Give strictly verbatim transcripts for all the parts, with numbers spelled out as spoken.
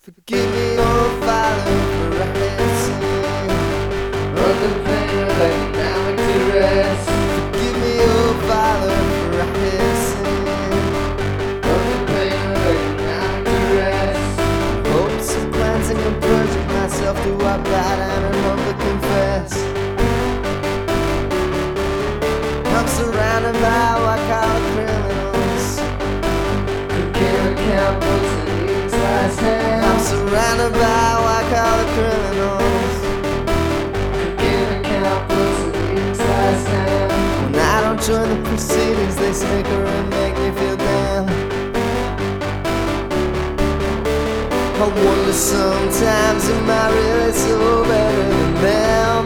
Forgive me, oh Father, for I have sinned. Run the pain of economic duress. Forgive me, oh Father, for I have sinned. Run the pain of economic duress. Hopes of cleansing and purging myself, do I bow down and humbly confess? I'm surrounded by white-collar criminals Who can't account books and eats last hand. I'm surrounded by white-collar criminals Who can't account books and eats last hand. When I don't join the proceedings, they snicker and make me feel down. I wonder sometimes, am I really so better than them?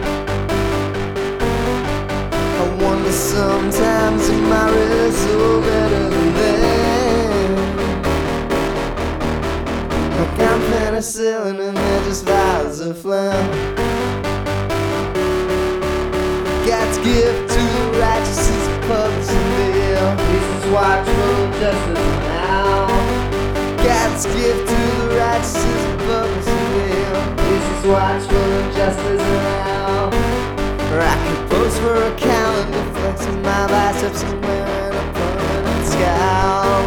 I wonder sometimes, am I really so better than them? Like I'm penicillin and they're just vials of phlegm. God's gift to the righteous is a publishing deal. Jesus watchful justice now. God's gift to the righteous is a publishing deal. Jesus watchful justice now. Or I could pose for a calendar, flexing my biceps and wearing a permanent scowl.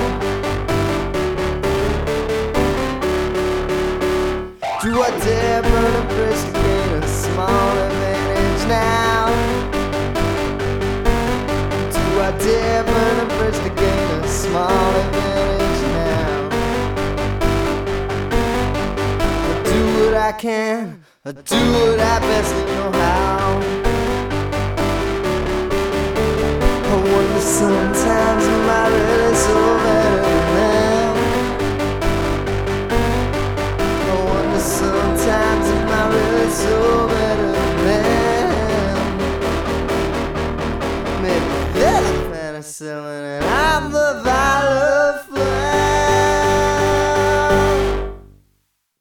Do I dare burn a bridge to gain a small advantage now? Do I dare burn a bridge to gain a small advantage now? I do what I can, I do what I best know how. I wonder sometimes, am I really so better than them? I wonder sometimes, am I really so better than them? Maybe they're the penicillin and I'm the virus.